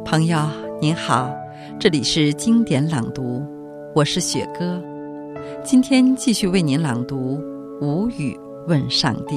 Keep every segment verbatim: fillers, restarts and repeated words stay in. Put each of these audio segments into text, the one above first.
朋友您好，这里是经典朗读，我是雪歌。今天继续为您朗读《无语问上帝》。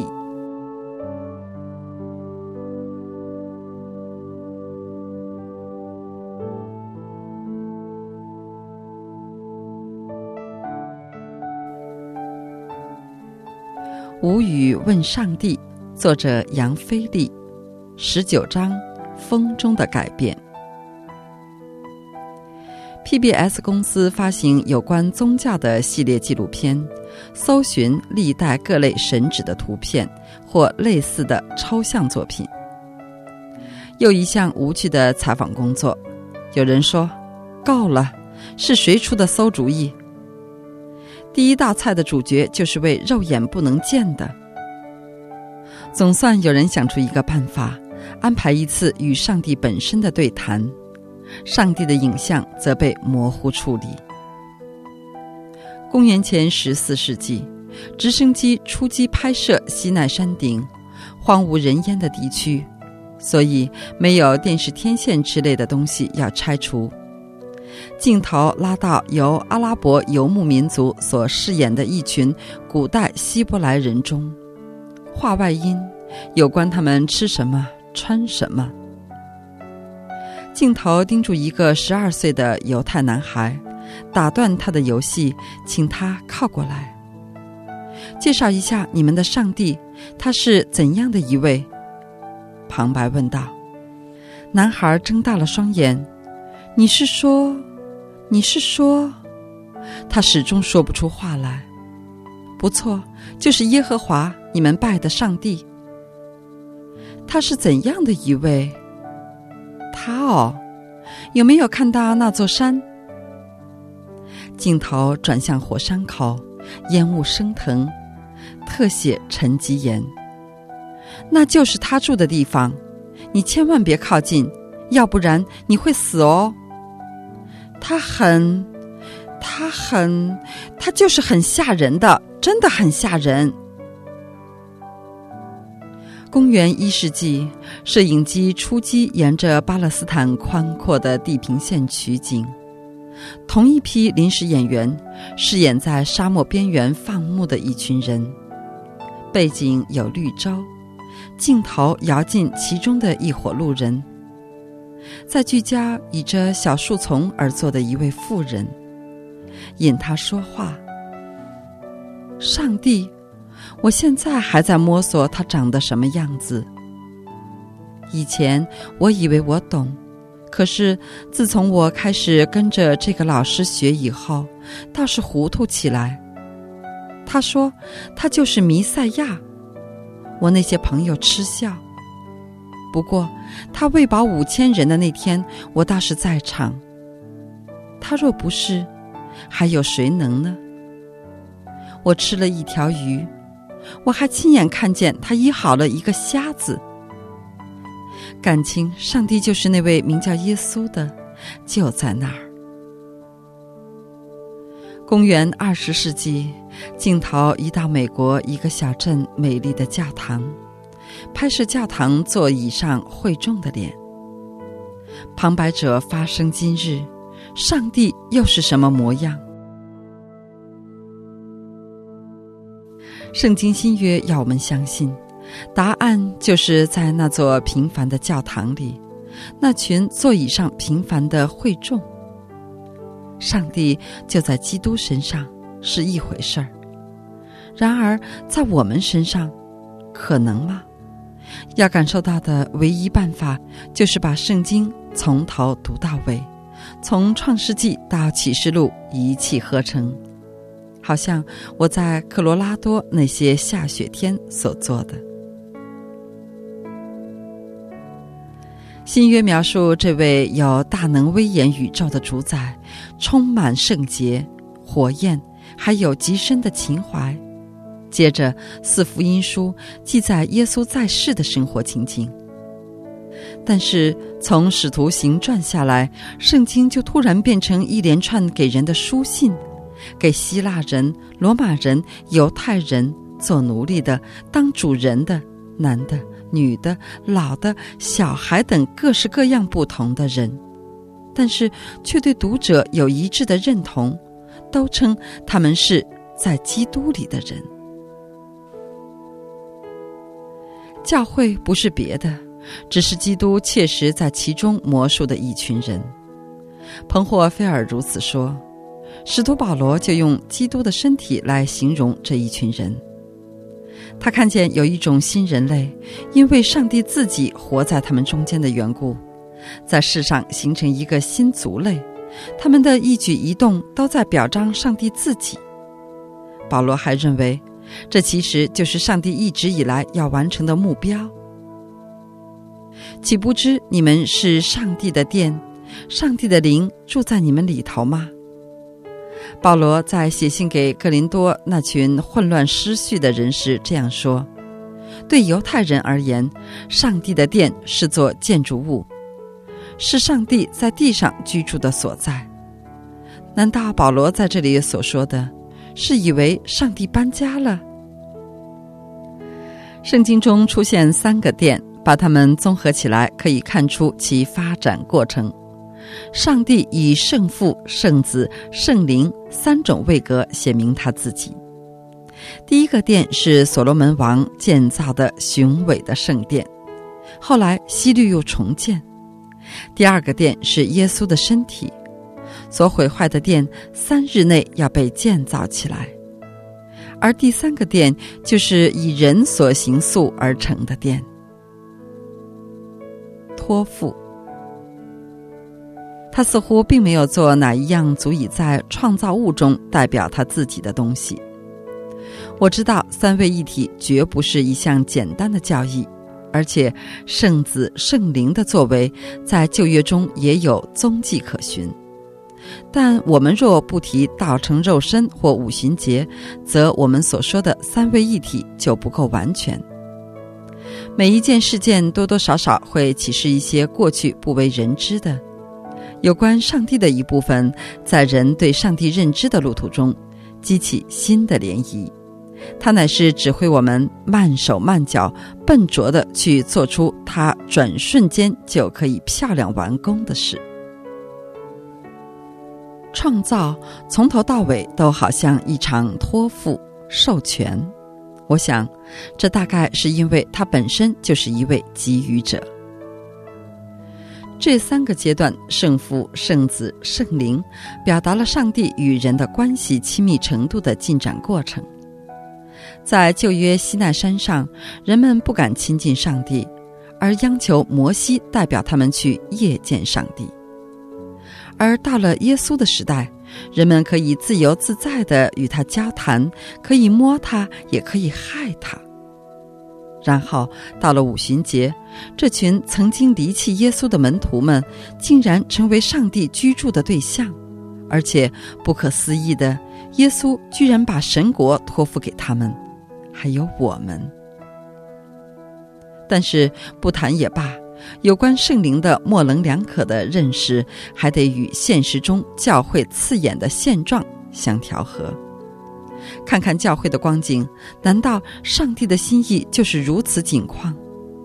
无语问上帝，作者杨飞利，十九章，风中的改变。P B S 公司发行有关宗教的系列纪录片，搜寻历代各类神祇的图片或类似的抽象作品。又一项无趣的采访工作，有人说够了，是谁出的馊主意？第一道菜的主角就是为肉眼不能见的。总算有人想出一个办法，安排一次与上帝本身的对谈，上帝的影像则被模糊处理。公元前十四世纪，直升机出击拍摄西奈山顶荒无人烟的地区，所以没有电视天线之类的东西要拆除。镜头拉到由阿拉伯游牧民族所饰演的一群古代希伯来人中，话外音有关他们吃什么穿什么。镜头盯住一个十二岁的犹太男孩，打断他的游戏，请他靠过来，介绍一下你们的上帝，他是怎样的一位？旁白问道。男孩睁大了双眼，你是说你是说他始终说不出话来。不错，就是耶和华，你们拜的上帝。他是怎样的一位？他哦，有没有看到那座山？镜头转向火山口，烟雾升腾，特写沉积岩。那就是他住的地方，你千万别靠近，要不然你会死哦。他很他很他就是很吓人的，真的很吓人。公元一世纪，摄影机出击沿着巴勒斯坦宽阔的地平线取景，同一批临时演员饰演在沙漠边缘放牧的一群人，背景有绿洲，镜头摇进其中的一伙路人，在聚焦倚着小树丛而坐的一位妇人，引他说话。上帝，我现在还在摸索他长得什么样子。以前我以为我懂，可是自从我开始跟着这个老师学以后，倒是糊涂起来。他说他就是弥赛亚，我那些朋友嗤笑。不过他喂饱五千人的那天，我倒是在场。他若不是，还有谁能呢？我吃了一条鱼，我还亲眼看见他医好了一个瞎子。感情上帝就是那位名叫耶稣的，就在那儿。公元二十世纪，镜头移到美国一个小镇美丽的教堂，拍摄教堂座椅上会众的脸。旁白者发声今日，上帝又是什么模样？圣经新约要我们相信，答案就是在那座平凡的教堂里，那群座椅上平凡的会众。上帝就在基督身上是一回事儿，然而在我们身上可能吗？要感受到的唯一办法就是把圣经从头读到尾，从创世纪到启示录一气呵成，好像我在科罗拉多那些下雪天所做的。新约描述这位有大能威严宇宙的主宰，充满圣洁、火焰，还有极深的情怀。接着四福音书记载耶稣在世的生活情景。但是从使徒行传下来，圣经就突然变成一连串给人的书信，给希腊人、罗马人、犹太人、做奴隶的、当主人的、 男的、女的、老的、小孩等各式各样不同的人，但是却对读者有一致的认同，都称他们是在基督里的人。教会不是别的，只是基督切实在其中魔术的一群人。彭霍菲尔如此说，使徒保罗就用基督的身体来形容这一群人。他看见有一种新人类，因为上帝自己活在他们中间的缘故，在世上形成一个新族类，他们的一举一动都在表彰上帝自己。保罗还认为，这其实就是上帝一直以来要完成的目标。岂不知你们是上帝的殿，上帝的灵住在你们里头吗？保罗在写信给哥林多那群混乱失序的人时这样说，对犹太人而言，上帝的殿是座建筑物，是上帝在地上居住的所在。难道保罗在这里所说的是以为上帝搬家了？圣经中出现三个殿，把它们综合起来可以看出其发展过程。上帝以圣父、圣子、圣灵三种位格显明他自己。第一个殿是所罗门王建造的雄伟的圣殿，后来希律又重建。第二个殿是耶稣的身体，所毁坏的殿三日内要被建造起来。而第三个殿就是以人所行塑而成的殿。托付，他似乎并没有做哪一样足以在创造物中代表他自己的东西。我知道三位一体绝不是一项简单的教义，而且圣子圣灵的作为在旧约中也有踪迹可循。但我们若不提道成肉身或五旬节，则我们所说的三位一体就不够完全。每一件事件多多少少会启示一些过去不为人知的有关上帝的一部分，在人对上帝认知的路途中激起新的涟漪。它乃是指挥我们慢手慢脚笨拙地去做出它转瞬间就可以漂亮完工的事。创造从头到尾都好像一场托付授权，我想这大概是因为他本身就是一位给予者。这三个阶段，圣父、圣子、圣灵，表达了上帝与人的关系亲密程度的进展过程。在旧约西奈山上，人们不敢亲近上帝，而央求摩西代表他们去夜见上帝。而到了耶稣的时代，人们可以自由自在地与他交谈，可以摸他，也可以害他。然后到了五旬节，这群曾经离弃耶稣的门徒们竟然成为上帝居住的对象，而且不可思议的，耶稣居然把神国托付给他们，还有我们。但是不谈也罢，有关圣灵的模棱两可的认识，还得与现实中教会刺眼的现状相调和。看看教会的光景，难道上帝的心意就是如此景况？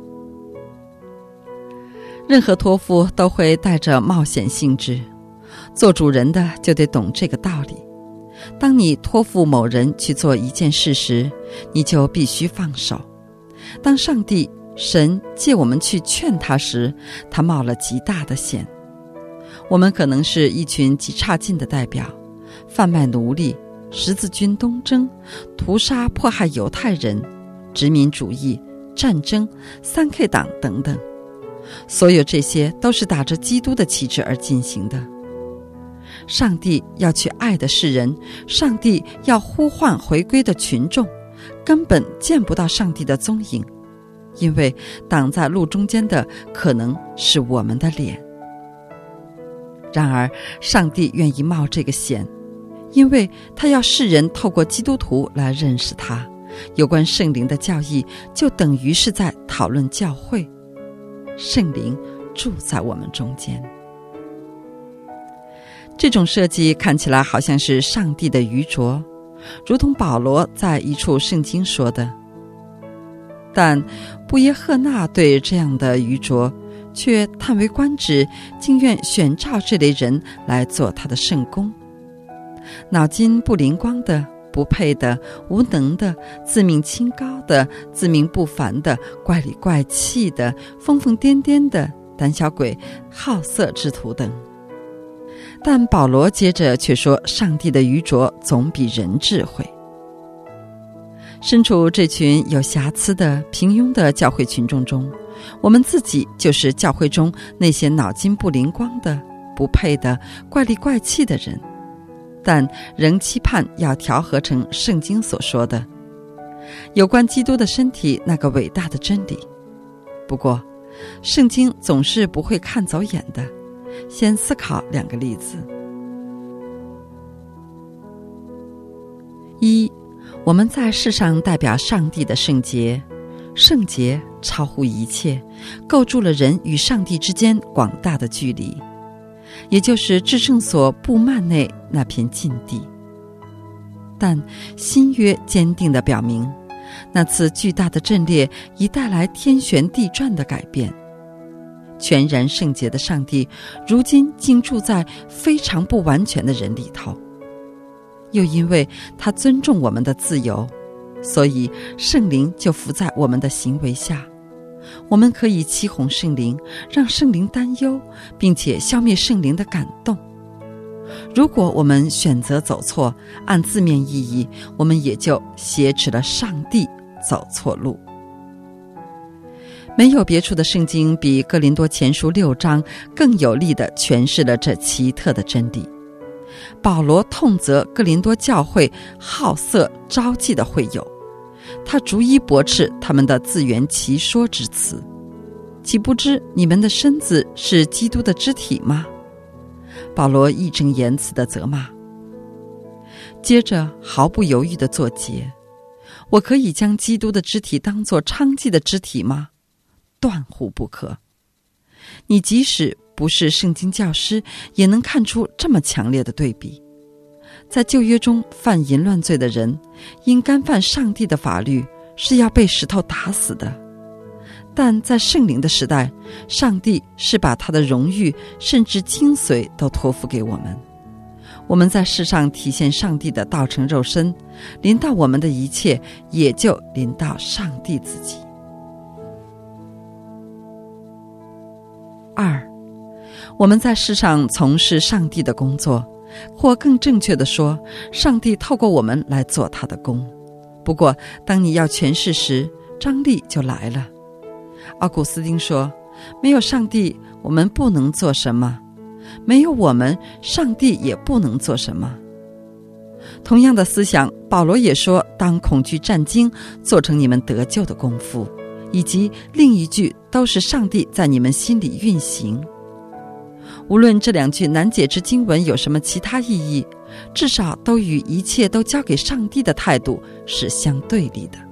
任何托付都会带着冒险性质，做主人的就得懂这个道理。当你托付某人去做一件事时，你就必须放手。当上帝神借我们去劝他时，他冒了极大的险。我们可能是一群极差劲的代表，贩卖奴隶，十字军东征，屠杀迫害犹太人，殖民主义，战争，三 K 党等等。所有这些都是打着基督的旗帜而进行的。上帝要去爱的世人，上帝要呼唤回归的群众，根本见不到上帝的踪影，因为挡在路中间的可能是我们的脸。然而上帝愿意冒这个险，因为他要世人透过基督徒来认识他。有关圣灵的教义就等于是在讨论教会，圣灵住在我们中间。这种设计看起来好像是上帝的愚拙，如同保罗在一处圣经说的： 但布耶赫纳对这样的愚拙却叹为观止，竟愿选召这类人来做他的圣工。脑筋不灵光的、不配的、无能的、自命清高的、自命不凡的、怪里怪气的、疯疯癫癫的、胆小鬼、好色之徒等。但保罗接着却说，上帝的愚拙总比人智慧。身处这群有瑕疵的平庸的教会群众中，我们自己就是教会中那些脑筋不灵光的、不配的、怪里怪气的人，但仍期盼要调和成圣经所说的有关基督的身体那个伟大的真理。不过圣经总是不会看走眼的，先思考两个例子。一，我们在世上代表上帝的圣洁，圣洁超乎一切，构筑了人与上帝之间广大的距离，也就是至圣所布幔内那片禁地。但新约坚定地表明，那次巨大的震裂已带来天旋地转的改变。全然圣洁的上帝如今竟住在非常不完全的人里头，又因为他尊重我们的自由，所以圣灵就伏在我们的行为下。我们可以欺哄圣灵，让圣灵担忧，并且消灭圣灵的感动。如果我们选择走错，按字面意义，我们也就挟持了上帝走错路。没有别处的圣经比哥林多前书六章更有力地诠释了这奇特的真理。保罗痛责哥林多教会好色招妓的会友，他逐一驳斥他们的自圆其说之词。岂不知你们的身子是基督的肢体吗？保罗义正言辞地责骂，接着毫不犹豫地作结，我可以将基督的肢体当作娼妓的肢体吗？断乎不可。你即使不是圣经教师，也能看出这么强烈的对比。在旧约中犯淫乱罪的人，因干犯上帝的法律，是要被石头打死的。但在圣灵的时代，上帝是把他的荣誉甚至精髓都托付给我们。我们在世上体现上帝的道成肉身，临到我们的一切也就临到上帝自己。二，我们在世上从事上帝的工作，或更正确地说，上帝透过我们来做他的工。不过当你要诠释时，张力就来了。奥古斯丁说，没有上帝，我们不能做什么；没有我们，上帝也不能做什么。同样的思想，保罗也说，当恐惧战惊，做成你们得救的功夫，以及另一句，都是上帝在你们心里运行。无论这两句难解之经文有什么其他意义，至少都与一切都交给上帝的态度是相对立的。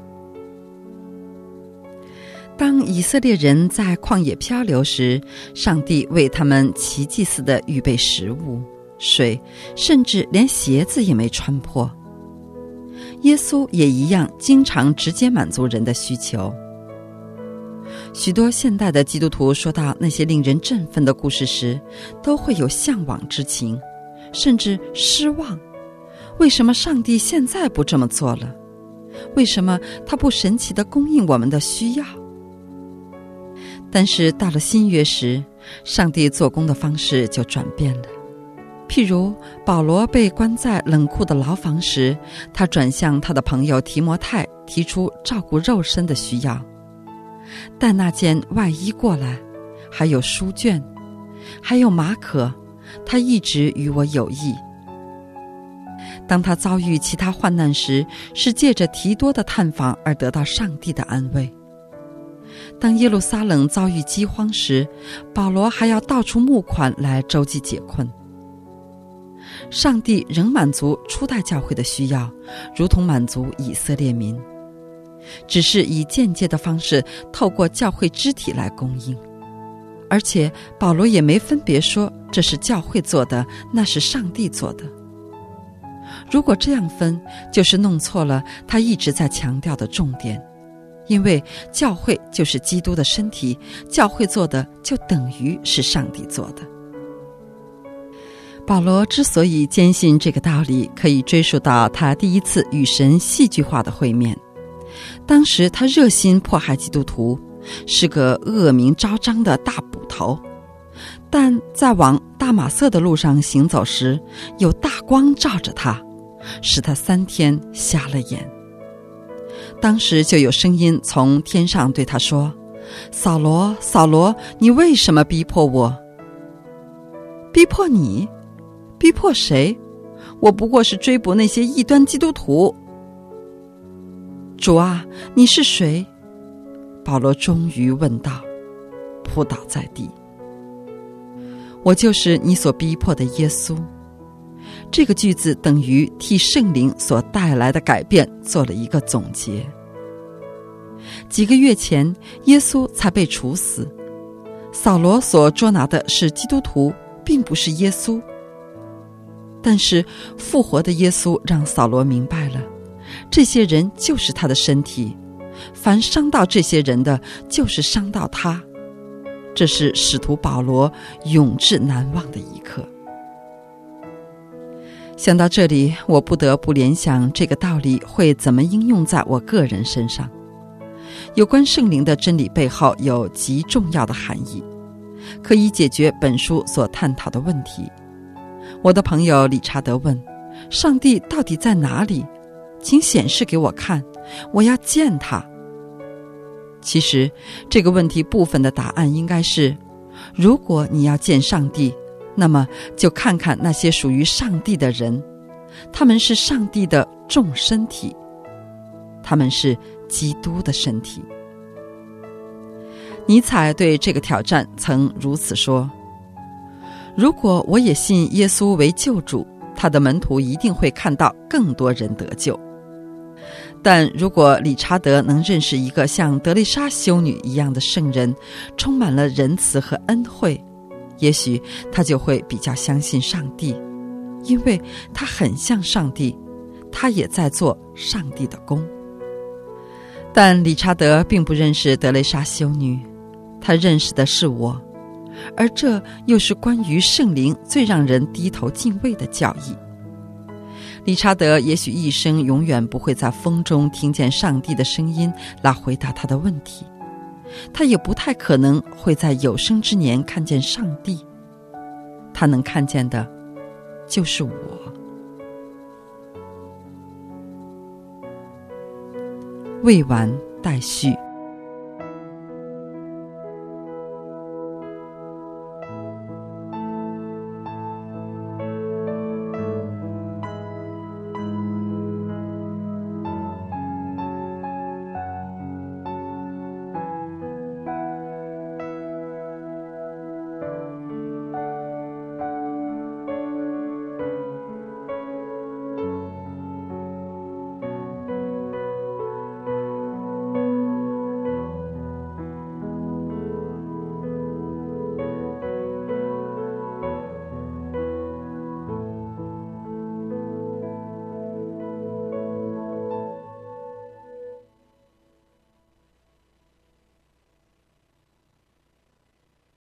当以色列人在旷野漂流时，上帝为他们奇迹似的预备食物、水，甚至连鞋子也没穿破。耶稣也一样，经常直接满足人的需求。许多现代的基督徒说到那些令人振奋的故事时，都会有向往之情，甚至失望。为什么上帝现在不这么做了？为什么他不神奇地供应我们的需要？但是到了新约时，上帝做工的方式就转变了。譬如保罗被关在冷酷的牢房时，他转向他的朋友提摩太，提出照顾肉身的需要。带那件外衣过来，还有书卷，还有马可，他一直与我有益。当他遭遇其他患难时，是借着提多的探访而得到上帝的安慰。当耶路撒冷遭遇饥荒时，保罗还要到处募款来周济解困。上帝仍满足初代教会的需要，如同满足以色列民，只是以间接的方式透过教会肢体来供应。而且保罗也没分别说这是教会做的，那是上帝做的。如果这样分，就是弄错了他一直在强调的重点， 因为教会就是基督的身体，教会做的就等于是上帝做的。保罗之所以坚信这个道理，可以追溯到他第一次与神戏剧化的会面。当时他热心迫害基督徒，是个恶名昭彰的大捕头，但在往大马色的路上行走时，有大光照着他，使他三天瞎了眼。当时就有声音从天上对他说：扫罗，扫罗，你为什么逼迫我？逼迫你？逼迫谁？我不过是追捕那些异端基督徒。主啊，你是谁？保罗终于问道，扑倒在地。我就是你所逼迫的耶稣。这个句子等于替圣灵所带来的改变做了一个总结。几个月前，耶稣才被处死，扫罗所捉拿的是基督徒，并不是耶稣。但是复活的耶稣让扫罗明白了，这些人就是他的身体，凡伤到这些人的，就是伤到他。这是使徒保罗永志难忘的一刻。想到这里，我不得不联想这个道理会怎么应用在我个人身上。有关圣灵的真理背后有极重要的含义，可以解决本书所探讨的问题。我的朋友理查德问：上帝到底在哪里？请显示给我看，我要见他。其实这个问题部分的答案应该是：如果你要见上帝，那么就看看那些属于上帝的人，他们是上帝的众身体，他们是基督的身体。尼采对这个挑战曾如此说：如果我也信耶稣为救主，他的门徒一定会看到更多人得救。但如果理查德能认识一个像德蕾莎修女一样的圣人，充满了仁慈和恩惠，也许他就会比较相信上帝，因为他很像上帝，他也在做上帝的工。但理查德并不认识德蕾莎修女，他认识的是我，而这又是关于圣灵最让人低头敬畏的教义。理查德也许一生永远不会在风中听见上帝的声音来回答他的问题，他也不太可能会在有生之年看见上帝，他能看见的就是我。未完待续。